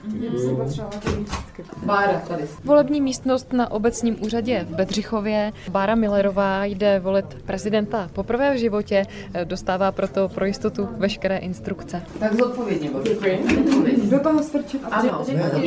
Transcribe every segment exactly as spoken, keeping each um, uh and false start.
Bára tady. Volební místnost na obecním úřadě v Bedřichově. Bára Millerová jde volit prezidenta poprvé v životě, dostává proto pro jistotu veškeré instrukce. Tak zodpovědně, děkuji. Do toho strčit. Ano.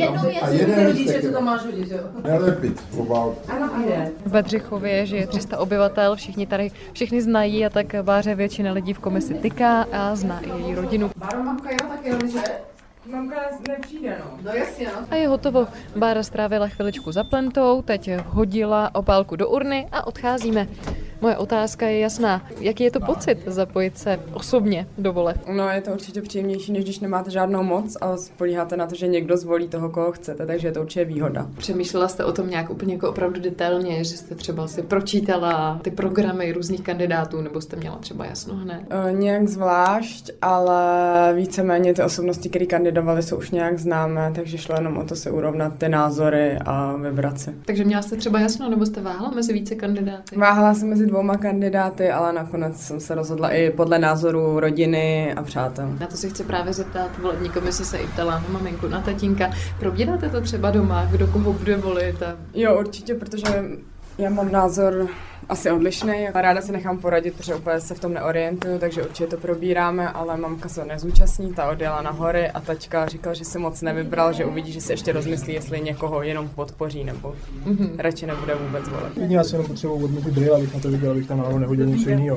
A jeden rodiče, co tam máš hodit, jo? nelepit. Ano, jde. V Bedřichově žije tři sta obyvatel, všichni tady všichni znají a tak Báře většina lidí v komisi tyká a zná i její rodinu. Báro, mamka, jo, taky rodiče? Mamka nepřijde, no. No jasně, no. A je hotovo. Bára strávila chviličku za plentou, teď hodila opálku do urny a odcházíme. Moje otázka je jasná. Jaký je to pocit zapojit se osobně do voleb? No, je to určitě příjemnější, než když nemáte žádnou moc a spolíháte na to, že někdo zvolí toho, koho chcete, takže je to určitě výhoda. Přemýšlela jste o tom nějak úplně jako opravdu detailně, že jste třeba si pročítala ty programy různých kandidátů, nebo jste měla třeba jasno hned? E, nějak zvlášť, ale víceméně ty osobnosti, které kandidovaly, jsou už nějak známé, takže šlo jenom o to se urovnat ty názory a vybrat si. Takže měla jste třeba jasno, nebo jste váhala mezi více kandidáty? Váhala jsem mezi dvouma kandidáty, ale nakonec jsem se rozhodla i podle názoru rodiny a přátel. Na to se chci právě zeptat, volební komise se i ptala na maminku, na tatínka. Probíráte to třeba doma, kdo koho bude volit? A... Jo, určitě, protože já mám názor asi odlišný. Ráda se nechám poradit, protože úplně se v tom neorientuju, takže určitě to probíráme, ale mamka se nezúčastní, ta odjela na hory a taťka říkal, že si moc nevybral, že uvidí, že se ještě rozmyslí, jestli někoho jenom podpoří nebo mm-hmm. radši nebude vůbec volit. Já si jenom potřebuji odmít brýle, abych na to viděl, abych tam náhodou nehodil něco jiného.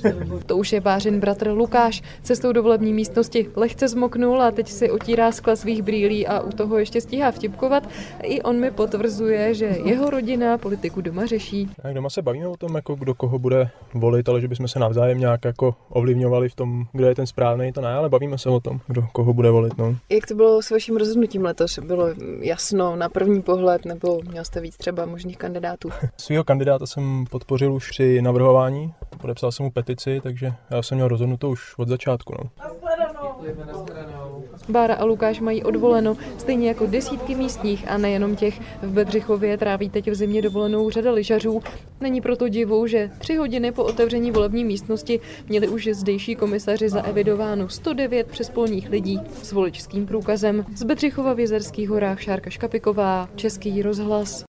To už je Bářin bratr Lukáš. Cestou do volební místnosti lehce zmoknul a teď si otírá skla svých brýlí a u toho ještě stíhá vtipkovat. I on mi potvrzuje, že jeho rodina politiku doma řeší. Tak doma se bavíme o tom, jako kdo koho bude volit, ale že bychom se navzájem nějak jako ovlivňovali v tom, kdo je ten správný, to ne, ale bavíme se o tom, kdo koho bude volit. No. Jak to bylo s vaším rozhodnutím letos? Bylo jasno na první pohled, nebo měl jste víc třeba možných kandidátů? Svýho kandidáta jsem podpořil už při navrhování, podepsal jsem mu petici, takže já jsem měl rozhodnuto už od začátku. No. Bára a Lukáš mají odvoleno, stejně jako desítky místních a nejenom těch. V Bedřichově tráví teď v zimě dovolenou řada lyžařů. Není proto divu, že tři hodiny po otevření volební místnosti měli už zdejší komisaři zaevidováno sto devět přespolních lidí s voličským průkazem. Z Bedřichova v Jizerských horách Šárka Škapiková, Český rozhlas.